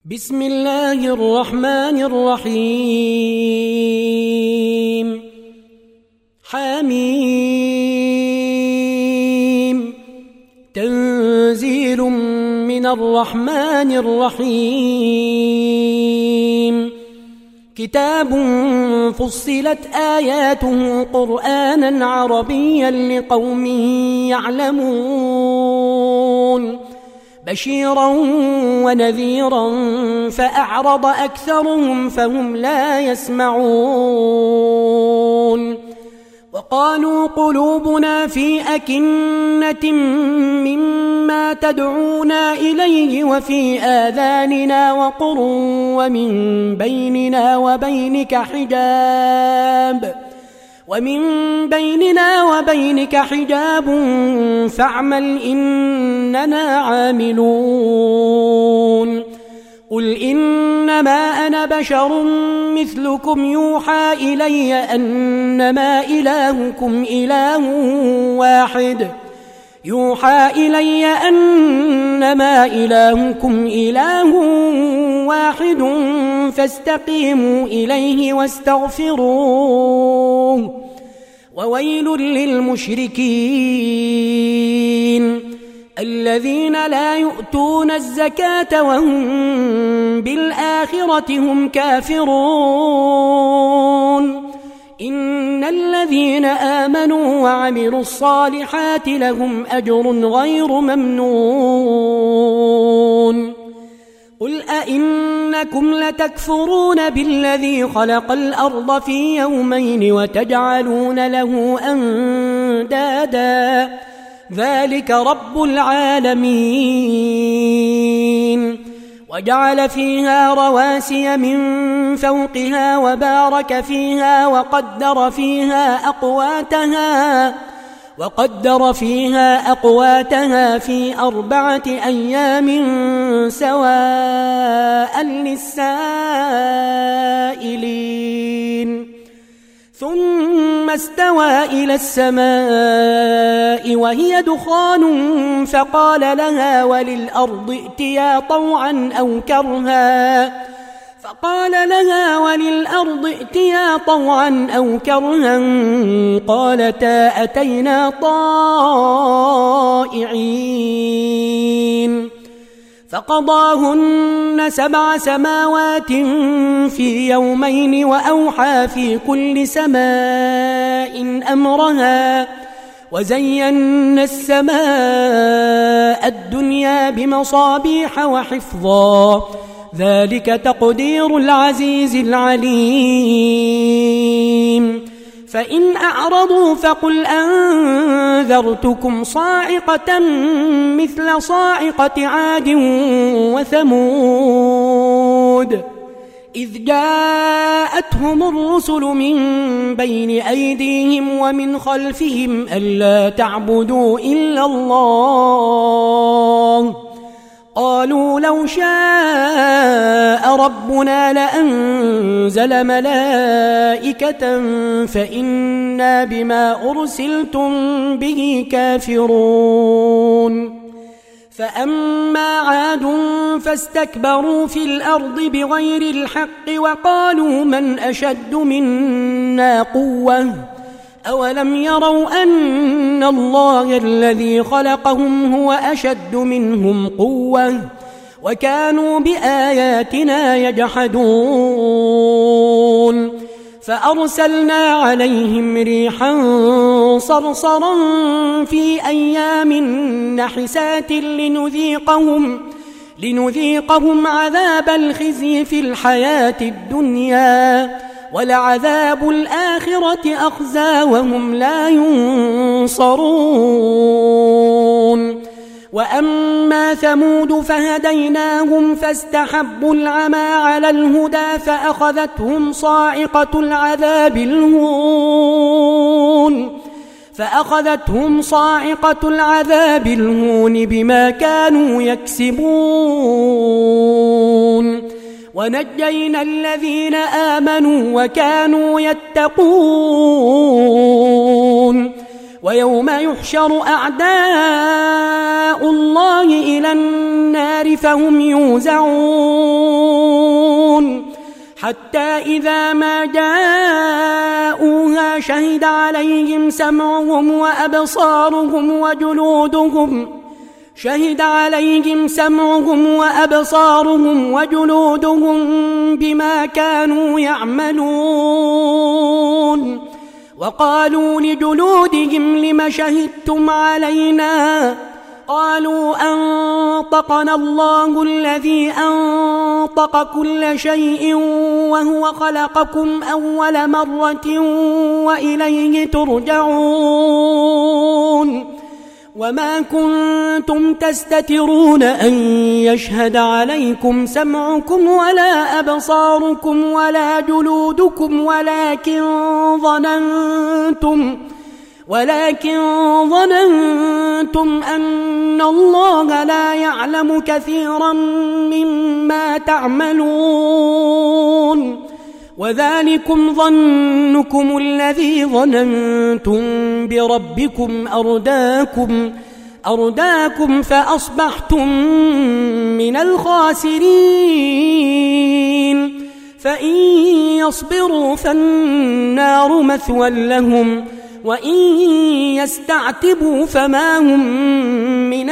بسم الله الرحمن الرحيم حميم تنزيل من الرحمن الرحيم كتاب فصلت آياته قرآنا عربيا لقوم يعلمون بشيرا ونذيرا فأعرض أكثرهم فهم لا يسمعون وقالوا قلوبنا في أكنة مما تدعونا إليه وفي آذاننا وقر ومن بيننا وبينك حجاب فاعمل إننا عاملون قل إنما أنا بشر مثلكم يوحى إلي أنما إلهكم إله واحد فاستقيموا إليه واستغفروه وويل للمشركين الذين لا يؤتون الزكاة وهم بالآخرة هم كافرون إن الذين آمنوا وعملوا الصالحات لهم أجر غير ممنون قل أئنكم لتكفرون بالذي خلق الأرض في يومين وتجعلون له أندادا ذلك رب العالمين وجعل فيها رواسي من فوقها وبارك فيها وقدر فيها أقواتها في 4 أيام سواء للسائلين ثم استوى إلى السماء وهي دخان فقال لها وللأرض ائتيا طوعا أو كرها قالتا أتينا طائعين فقضاهن 7 سماوات في يومين وأوحى في كل سماء أمرها وزينا السماء الدنيا بمصابيح وحفظا ذلك تقدير العزيز العليم فإن أعرضوا فقل أنذرتكم صاعقة مثل صاعقة عاد وثمود إذ جاءتهم الرسل من بين أيديهم ومن خلفهم ألا تعبدوا إلا الله قالوا لو شاء ربنا لأنزل ملائكة فإنا بما أرسلتم به كافرون فأما عاد فاستكبروا في الأرض بغير الحق وقالوا من أشد منا قوة أولم يروا أن الله الذي خلقهم هو أشد منهم قوة وكانوا بآياتنا يجحدون فأرسلنا عليهم ريحا صرصرا في أيام نحسات لنذيقهم عذاب الخزي في الحياة الدنيا ولعذاب الآخرة أخزى وهم لا ينصرون وأما ثمود فهديناهم فاستحبوا العمى على الهدى فأخذتهم صاعقة العذاب الهون بما كانوا يكسبون ونجينا الذين آمنوا وكانوا يتقون ويوم يحشر أعداء الله إلى النار فهم يوزعون حتى إذا ما جاءوها شهد عليهم سمعهم وأبصارهم وجلودهم بما كانوا يعملون وقالوا لجلودهم لم شهدتم علينا قالوا أنطقنا الله الذي أنطق كل شيء وهو خلقكم أول مرة وإليه ترجعون وما كنتم تستترون أن يشهد عليكم سمعكم ولا أبصاركم ولا جلودكم ولكن ظننتم أن الله لا يعلم كثيرا مما تعملون وذلكم ظنكم الذي ظننتم بربكم أرداكم فأصبحتم من الخاسرين فإن يصبروا فالنار مثوى لهم وإن يستعتبوا فما هم من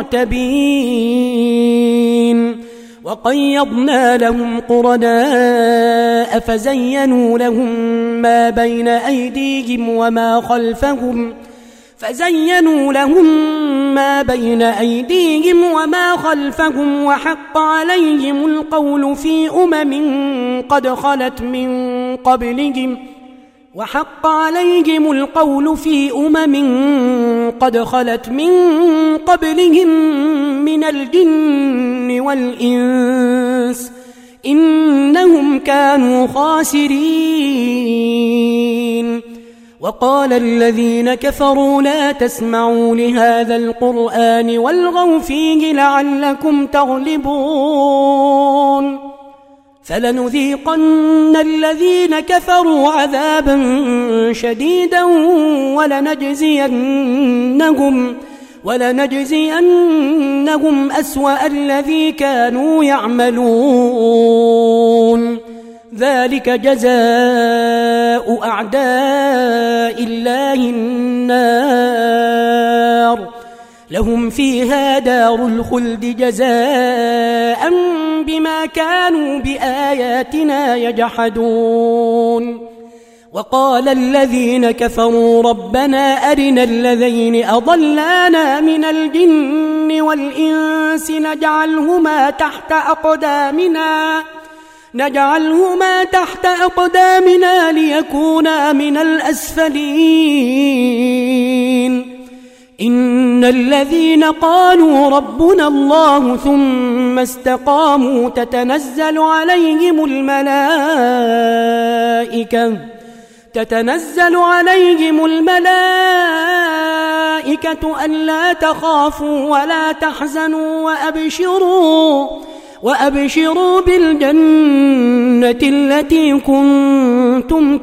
المعتبين وقيضنا لهم قرناء فزينوا لهم ما بين أيديهم وما خلفهم وحق عليهم القول في أمم قد خلت من قبلهم من الجن والإنس إنهم كانوا خاسرين وقال الذين كفروا لا تسمعوا لهذا القرآن والغوا فيه لعلكم تغلبون فلنذيقن الذين كفروا عذابا شديدا ولنجزينهم أسوأ الذي كانوا يعملون ذلك جزاء أعداء الله النار لهم فيها دار الخلد جزاء بما كانوا بآياتنا يجحدون وقال الذين كفروا ربنا أرنا الذين أضلانا من الجن والإنس نجعلهما تحت أقدامنا ليكونا من الأسفلين إن الذين قالوا ربنا الله ثم استقاموا تتنزل عليهم الملائكة ألا تخافوا ولا تحزنوا وأبشروا بالجنة التي كنتم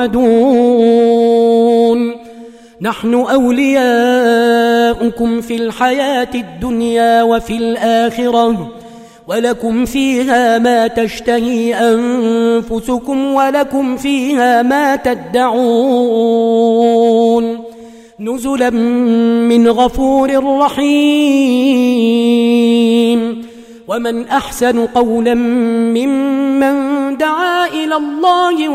توعدون نحن أولياؤكم في الحياة الدنيا وفي الآخرة ولكم فيها ما تشتهي أنفسكم ولكم فيها ما تدعون نزلا من غفور رحيم ومن أحسن قولا ممن دعا إلى الله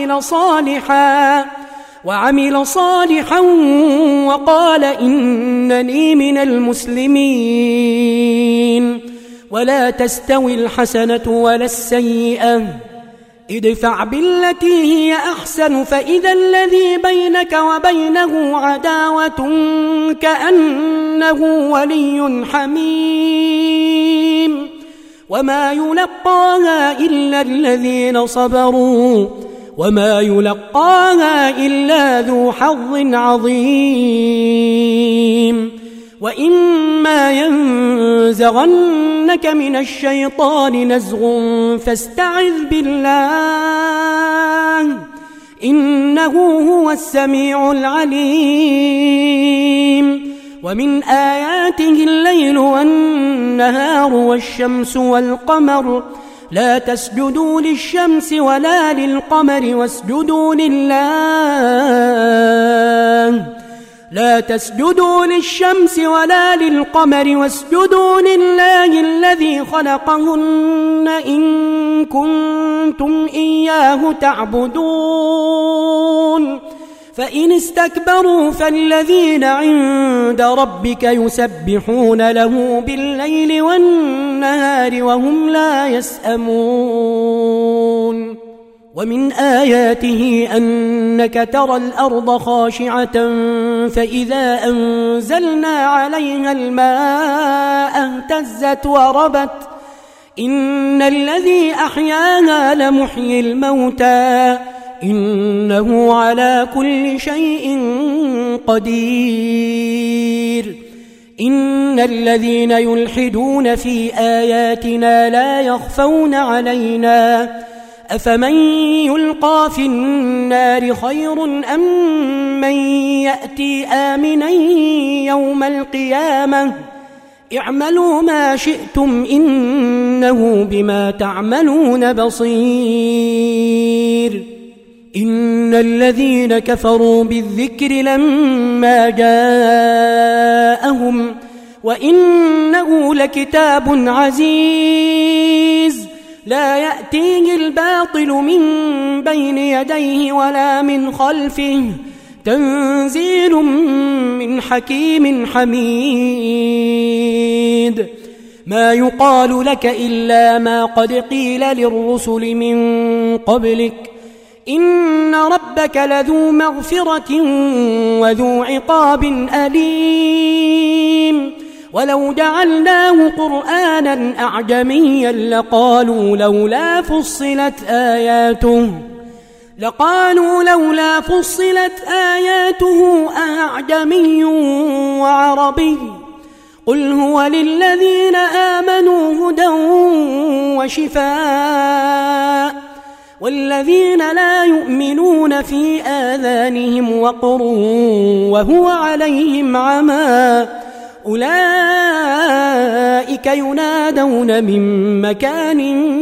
وعمل صالحا وقال إنني من المسلمين ولا تستوي الحسنة ولا السيئة ادفع بالتي هي أحسن فإذا الذي بينك وبينه عداوة كأنه ولي حميم وما يلقاها إلا الذين صبروا وما يلقاها إلا ذو حظ عظيم وإما ينزغنك من الشيطان نزغ فاستعذ بالله إنه هو السميع العليم ومن آياته الليل والنهار والشمس والقمر لا تسجدوا للشمس ولا للقمر واسجدوا لله لا تسجدوا للشمس ولا للقمر واسجدوا لله الذي خلقهن إن كنتم إياه تعبدون فإن استكبروا فالذين عند ربك يسبحون له بالليل والنهار وهم لا يسأمون ومن آياته أنك ترى الأرض خاشعة فإذا أنزلنا عليها الماء اهتزت وربت إن الذي أحياها لمحيي الموتى إنه على كل شيء قدير إن الذين يلحدون في آياتنا لا يخفون علينا أفمن يلقى في النار خير أم من يأتي آمنا يوم القيامة اعملوا ما شئتم إنه بما تعملون بصير إن الذين كفروا بالذكر لما جاءهم وإنه لكتاب عزيز لا يأتيه الباطل من بين يديه ولا من خلفه تنزيل من حكيم حميد ما يقال لك إلا ما قد قيل للرسل من قبلك إن ربك لذو مغفرة وذو عقاب أليم ولو جعلناه قرآنا أعجميا لقالوا لولا فصلت آياته أعجمي وعربي قل هو للذين آمنوا هدى وشفاء والذين لا يؤمنون في آذانهم وقر وهو عليهم عمى أولئك ينادون من مكان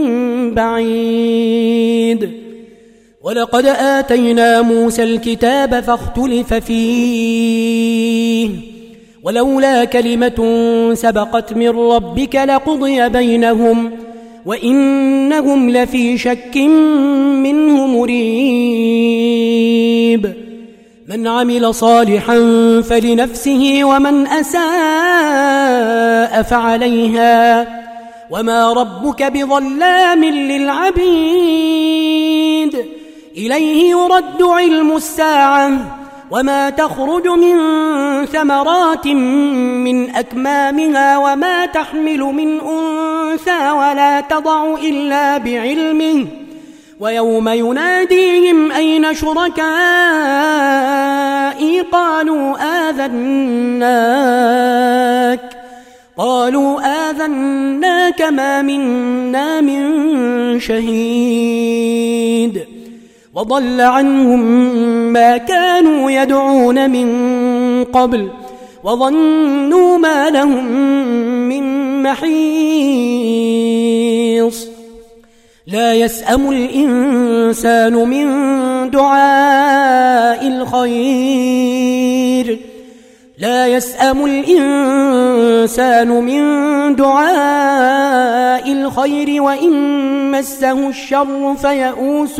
بعيد ولقد آتينا موسى الكتاب فاختلف فيه ولولا كلمة سبقت من ربك لقضي بينهم وإنهم لفي شك منه مريب من عمل صالحا فلنفسه ومن أساء فعليها وما ربك بظلام للعبيد إليه يرد علم الساعة وما تخرج من ثمرات من أكمامها وما تحمل من أنثى ولا تضع إلا بعلمه ويوم يناديهم أين شركائي قالوا آذناك ما منا من شهيد وضل عنهم ما كانوا يدعون من قبل وظنوا ما لهم من محيص لا يسأم الإنسان من دعاء الخير وإن مسه الشر فيئوس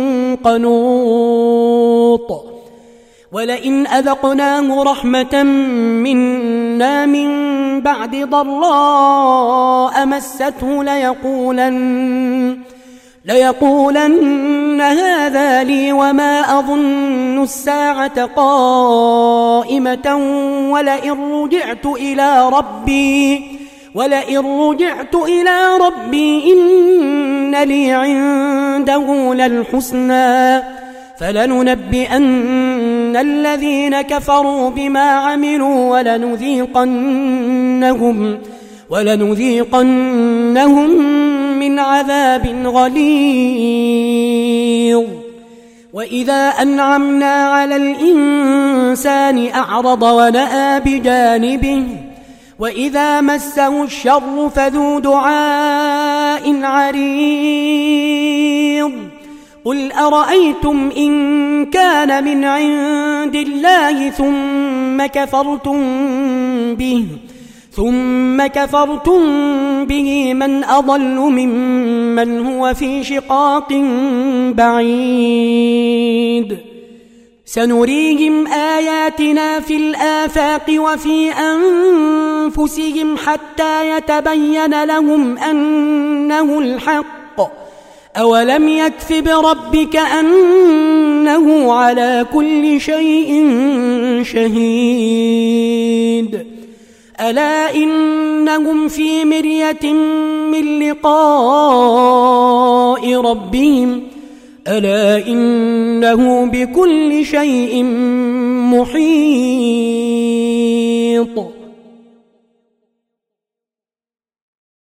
قنوط ولئن أذقناه رحمة منا من بعد ضراء مسته ليقولن هذا لي وما أظن الساعة قائمة ولئن رجعت إلى ربي إن لي عنده للحسنى فلننبئن الذين كفروا بما عملوا ولنذيقنهم من عذاب غليظ وإذا أنعمنا على الإنسان أعرض ونأى بجانبه وإذا مسه الشر فذو دعاء عريض قل أرأيتم إن كان من عند الله ثم كفرتم به من أضل ممن هو في شقاق بعيد سنريهم آياتنا في الآفاق وفي أنفسهم حتى يتبين لهم أنه الحق أولم يكف بربك أنه على كل شيء شهيد ألا إنهم في مرية من لقاء ربهم ألا إنه بكل شيء محيط